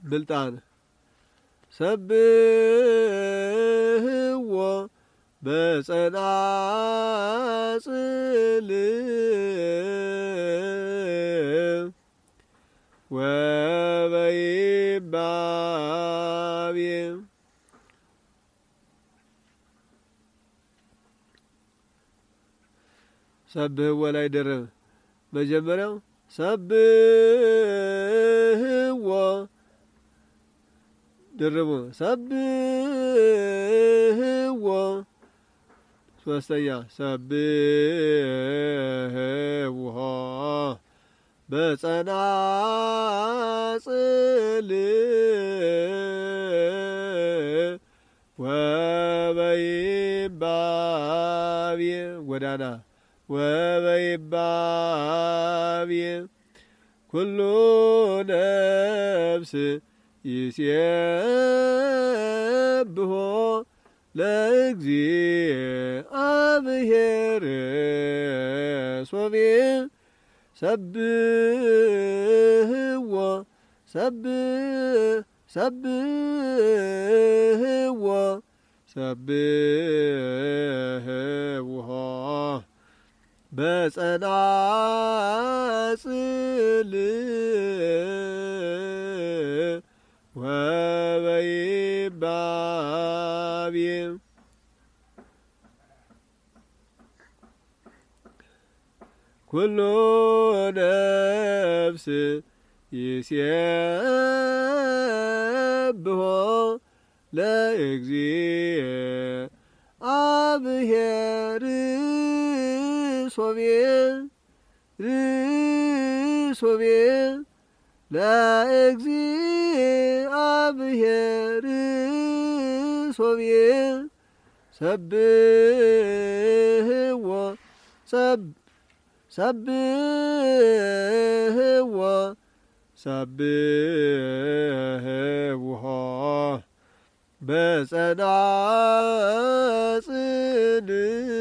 ብልጣን ሰብህዎ በጸናጽል ወበይባቤ ሰብህዎ ላይ ደረብ መጀመሪያው ሰብህዎ ድርቡ ሰብህዎ ሶስተኛ ሰብህዎ በጸናጽል ወበይባቤ ጎዳና ወበይባቤ ኩሉ ነፍስ ይሴብሖ ለእግዚአብሔር ሶቤ ሰብህዎ ሰብህዎ ሰብህዎ በጸናጽል ወበይባቤ ኩሉ ነፍስ ይሴብሖ ለእግዚአብሔር ሶቤ ለእግዚአብሔር ሶቤ ሰብህዎ ሰብህዎ ሰብህዎ በጸናጽል